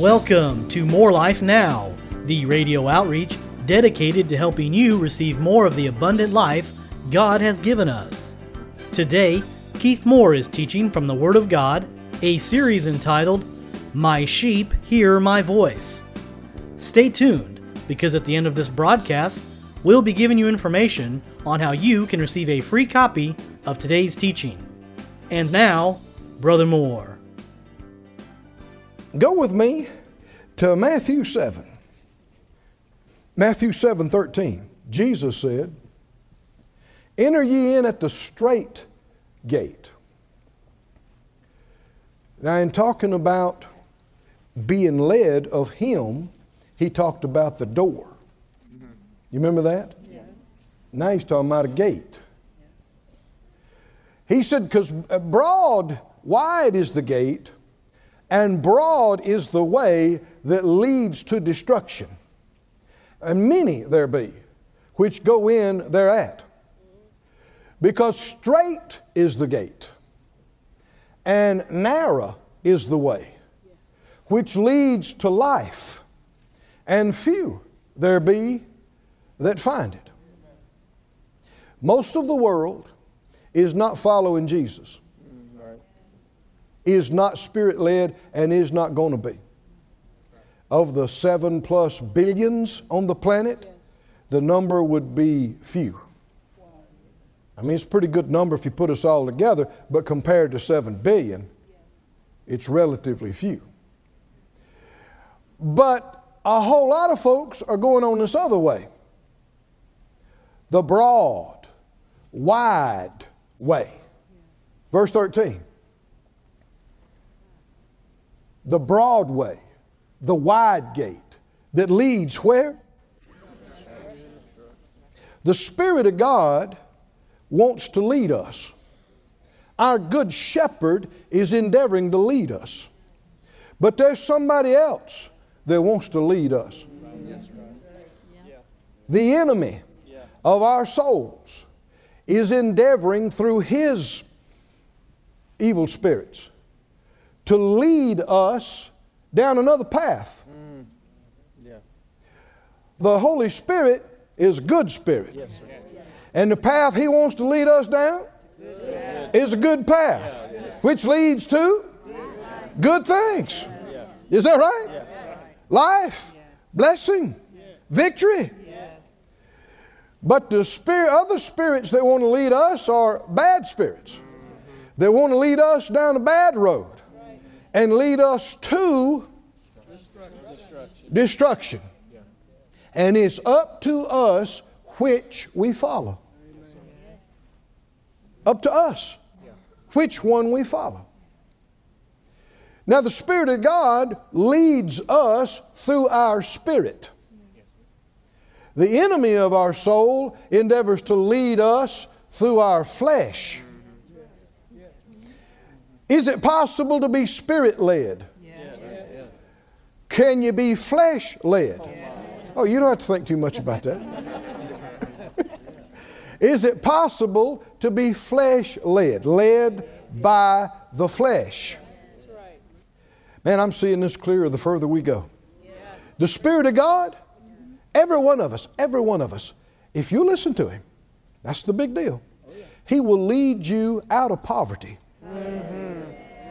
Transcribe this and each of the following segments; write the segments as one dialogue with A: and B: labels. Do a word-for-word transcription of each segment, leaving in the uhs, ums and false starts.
A: Welcome to More Life Now, the radio outreach dedicated to helping you receive more of the abundant life God has given us. Today, Keith Moore is teaching from the Word of God, a series entitled, My Sheep Hear My Voice. Stay tuned, because at the end of this broadcast, we'll be giving you information on how you can receive a free copy of today's teaching. And now, Brother Moore.
B: Go with me to Matthew seven. Matthew seven thirteen. Jesus said, Enter ye in at the strait gate. Now, in talking about being led of Him, He talked about the door. Mm-hmm. You remember that? Yes. Now He's talking about a gate. He said, because broad, wide is the gate, and broad is the way that leads to destruction. And many there be which go in thereat. Because strait is the gate, and narrow is the way which leads to life, and few there be that find it. Most of the world is not following Jesus, is not Spirit-led, and is not going to be. Of the seven plus billions on the planet, the number would be few. I mean, it's a pretty good number if you put us all together, but compared to seven billion, it's relatively few. But a whole lot of folks are going on this other way. The broad, wide way. Verse thirteen. The broad way, the wide gate that leads where? The Spirit of God wants to lead us. Our good shepherd is endeavoring to lead us. But there's somebody else that wants to lead us. The enemy of our souls is endeavoring through his evil spirits to lead us down another path. Mm. Yeah. The Holy Spirit is good spirit. Yes, sir. And the path He wants to lead us down good. Is a good path, yeah. Which leads to good, good things. Yeah. Is that right? Yeah. Life, yes. Blessing, yes. Victory. Yes. But the spirit, other spirits that want to lead us are bad spirits. Mm-hmm. They want to lead us down a bad road. And lead us to destruction. destruction. Yeah. And it's up to us which we follow. Amen. Up to us yeah. which one we follow. Now the Spirit of God leads us through our spirit. The enemy of our soul endeavors to lead us through our flesh. Is it possible to be Spirit-led? Yes. Yes. Can you be flesh-led? Yes. Oh, you don't have to think too much about that. Is it possible to be flesh-led? Led by the flesh? Man, I'm seeing this clearer the further we go. The Spirit of God, every one of us, every one of us, if you listen to Him, that's the big deal. He will lead you out of poverty. Mm-hmm.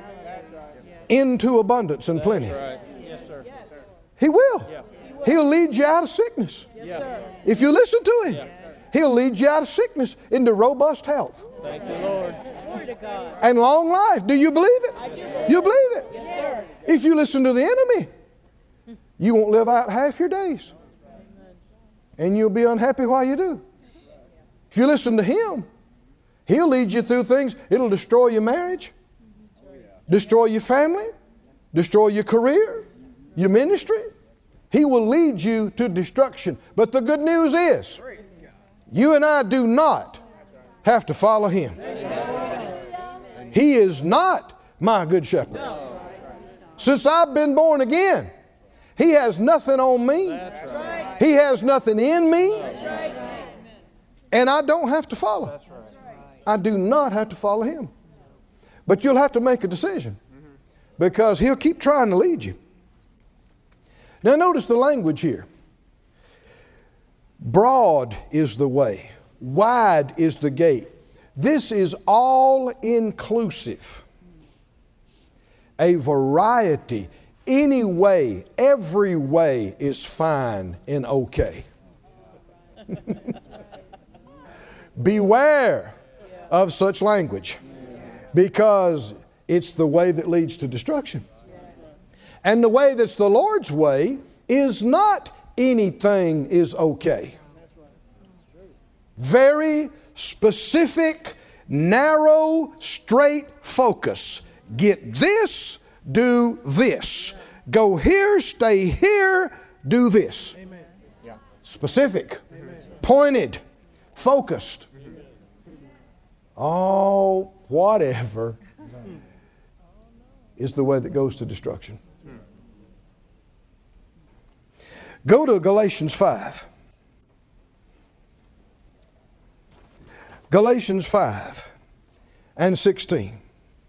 B: Into abundance and plenty. Right. Yes, sir. He will. Yeah. He'll lead you out of sickness. Yes, sir. If you listen to Him, yeah. He'll lead you out of sickness into robust health. Thank you, Lord. And long life. Do you believe it? I do. You believe it? Yes, sir. If you listen to the enemy, you won't live out half your days. And you'll be unhappy while you do. If you listen to Him, He'll lead you through things. It'll destroy your marriage, destroy your family, destroy your career, your ministry. He will lead you to destruction. But the good news is, you and I do not have to follow Him. He is not my good shepherd. Since I've been born again, He has nothing on me. He has nothing in me. And I don't have to follow. I do not have to follow Him. But you'll have to make a decision, because He'll keep trying to lead you. Now notice the language here. Broad is the way. Wide is the gate. This is all inclusive. A variety. Any way, every way is fine and okay. Beware of such language, because it's the way that leads to destruction. And the way that's the Lord's way is not anything is okay. Very specific, narrow, straight focus. Get this, do this. Go here, stay here, do this.
C: Amen.
B: Specific, Amen. Pointed, focused. Oh, whatever is the way that goes to destruction. Go to Galatians five. Galatians five and sixteen.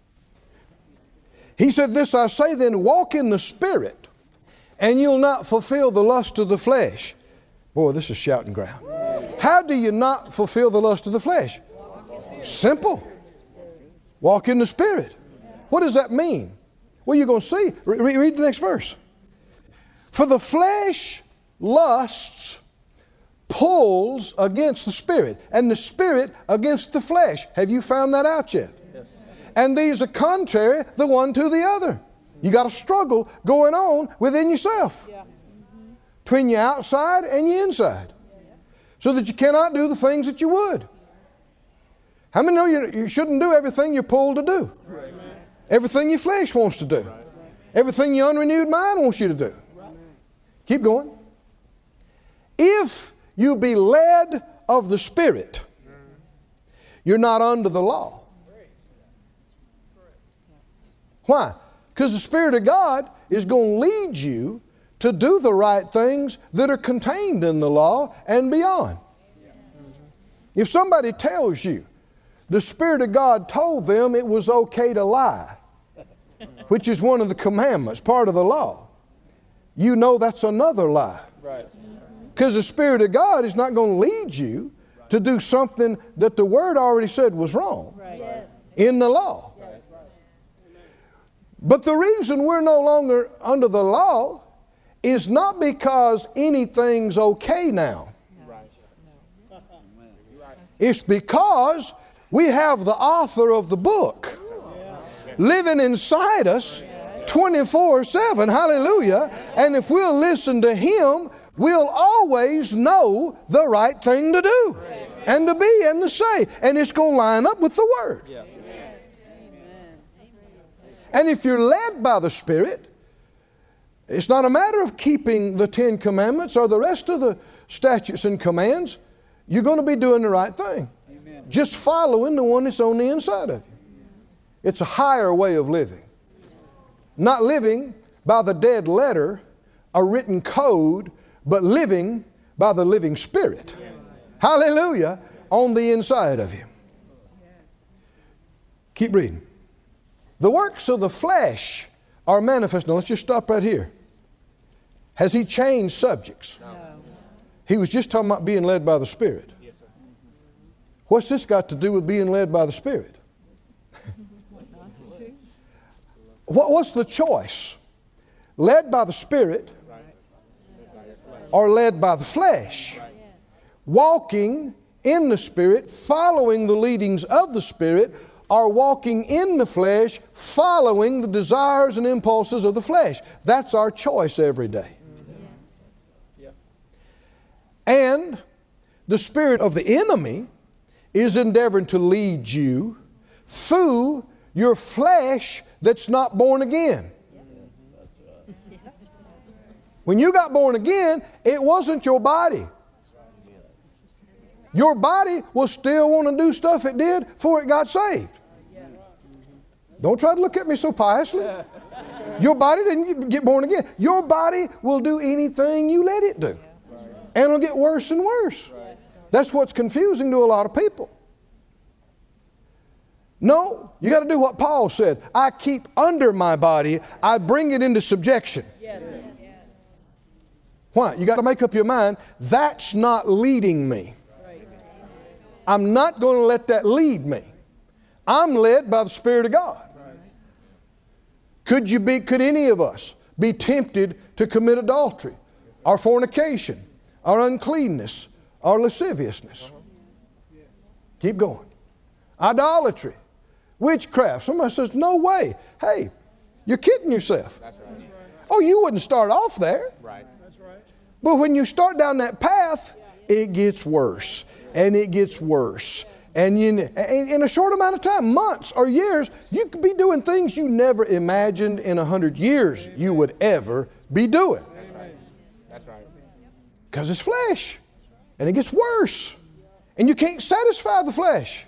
B: He said, "This I say then, walk in the Spirit, and you'll not fulfill the lust of the flesh." Boy, this is shouting ground. How do you not fulfill the lust of the flesh? Simple. Walk in the Spirit. What does that mean? Well, you're going to see. Re- read the next verse. For the flesh lusts, pulls against the Spirit, and the Spirit against the flesh. Have you found that out yet? Yes. And these are contrary the one to the other. You got a struggle going on within yourself. Yeah. Mm-hmm. Between your outside and your inside. So that you cannot do the things that you would. How many know you, you shouldn't do everything you're pulled to do? Right. Everything your flesh wants to do. Right. Everything your unrenewed mind wants you to do. Right. Keep going. If you be led of the Spirit, you're not under the law. Why? Because the Spirit of God is going to lead you to do the right things that are contained in the law and beyond. If somebody tells you the Spirit of God told them it was okay to lie, which is one of the commandments, part of the law, you know that's another lie. Right. Because the Spirit of God is not going to lead you to do something that the Word already said was wrong. Right. Yes. In the law. Yes. But the reason we're no longer under the law is not because anything's okay now. Right. It's because we have the author of the book living inside us twenty-four seven. Hallelujah. And if we'll listen to Him, we'll always know the right thing to do and to be and to say. And it's going to line up with the Word. Yeah. And if you're led by the Spirit, it's not a matter of keeping the Ten Commandments or the rest of the statutes and commands. You're going to be doing the right thing. Amen. Just following the one that's on the inside of you. It's a higher way of living. Not living by the dead letter, a written code, but living by the living Spirit. Yes. Hallelujah. On the inside of you. Keep reading. The works of the flesh are manifest. Now let's just stop right here. Has he changed subjects? No. He was just talking about being led by the Spirit. Yes, sir. What's this got to do with being led by the Spirit? what, what's the choice? Led by the Spirit or led by the flesh? Walking in the Spirit, following the leadings of the Spirit, or walking in the flesh, following the desires and impulses of the flesh. That's our choice every day. Yes. And the spirit of the enemy is endeavoring to lead you through your flesh that's not born again. When you got born again, it wasn't your body. Your body will still want to do stuff it did before it got saved. Don't try to look at me so piously. Your body didn't get born again. Your body will do anything you let it do. And it'll get worse and worse. That's what's confusing to a lot of people. No, you got to do what Paul said. I keep under my body. I bring it into subjection. Yes. Why? You got to make up your mind, that's not leading me. I'm not going to let that lead me. I'm led by the Spirit of God. Could you be, could any of us be tempted to commit adultery, or fornication, or uncleanness, or lasciviousness? Keep going. Idolatry, witchcraft. Somebody says, no way. Hey, you're kidding yourself.
C: That's right.
B: Oh, you wouldn't start off there.
C: Right. That's right.
B: But when you start down that path, it gets worse, and it gets worse. And you, in a short amount of time, months or years, you could be doing things you never imagined in a hundred years you would ever be doing.
C: That's right. That's right.
B: Because it's flesh. And it gets worse. And you can't satisfy the flesh.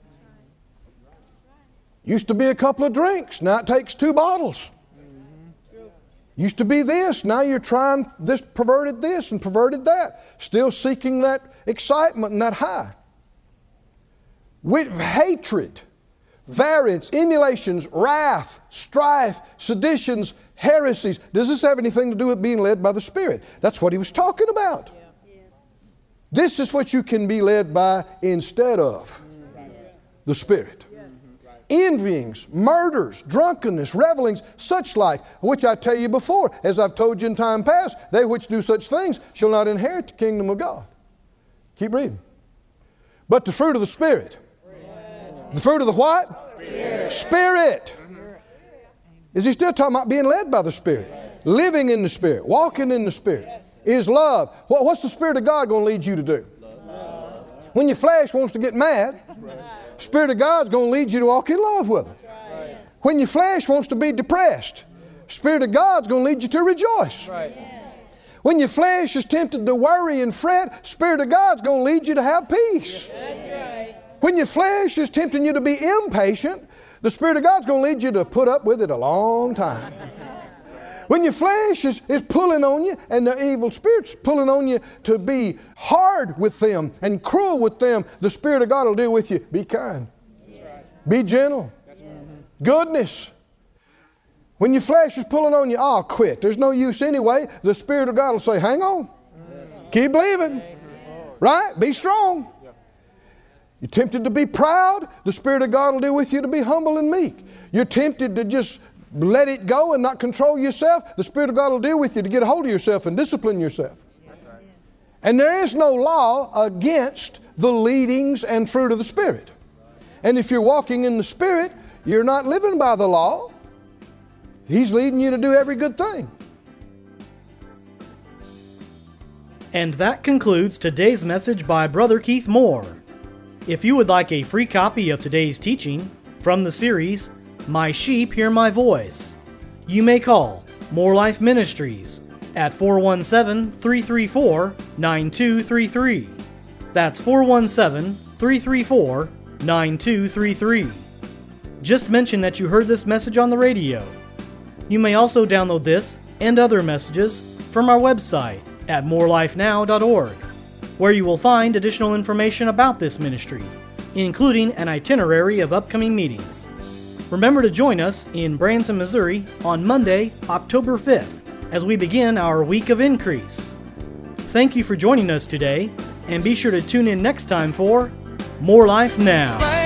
B: Used to be a couple of drinks. Now it takes two bottles. Used to be this. Now you're trying this, perverted this and perverted that. Still seeking that excitement and that high. With hatred, variance, emulations, wrath, strife, seditions, heresies. Does this have anything to do with being led by the Spirit? That's what he was talking about. Yeah. Yes. This is what you can be led by instead of yes. the Spirit. Yes. Envyings, murders, drunkenness, revelings, such like, which I tell you before, as I've told you in time past, they which do such things shall not inherit the kingdom of God. Keep reading. But the fruit of the Spirit. The fruit of the what? Spirit. Spirit. Is he still talking about being led by the Spirit? Yes. Living in the Spirit, walking in the Spirit. Yes. Is love. Well, what's the Spirit of God going to lead you to do? Love. When your flesh wants to get mad, right. Spirit of God's going to lead you to walk in love with Him. Right. When your flesh wants to be depressed, Spirit of God's going to lead you to rejoice. Right. Yes. When your flesh is tempted to worry and fret, Spirit of God's going to lead you to have peace. That's right. When your flesh is tempting you to be impatient, the Spirit of God's going to lead you to put up with it a long time. When your flesh is, is pulling on you and the evil spirit's pulling on you to be hard with them and cruel with them, the Spirit of God will deal with you. Be kind. Be gentle. Goodness. When your flesh is pulling on you, oh, quit. There's no use anyway. The Spirit of God will say, hang on. Keep believing. Right? Be strong. You're tempted to be proud, the Spirit of God will deal with you to be humble and meek. You're tempted to just let it go and not control yourself, the Spirit of God will deal with you to get a hold of yourself and discipline yourself. And there is no law against the leadings and fruit of the Spirit. And if you're walking in the Spirit, you're not living by the law. He's leading you to do every good thing.
A: And that concludes today's message by Brother Keith Moore. If you would like a free copy of today's teaching from the series, My Sheep Hear My Voice, you may call More Life Ministries at four one seven, three three four, nine two three three. That's four one seven, three three four, nine two three three. Just mention that you heard this message on the radio. You may also download this and other messages from our website at more life now dot org. where you will find additional information about this ministry, including an itinerary of upcoming meetings. Remember to join us in Branson, Missouri on Monday, October fifth, as we begin our Week of Increase. Thank you for joining us today, and be sure to tune in next time for More Life Now.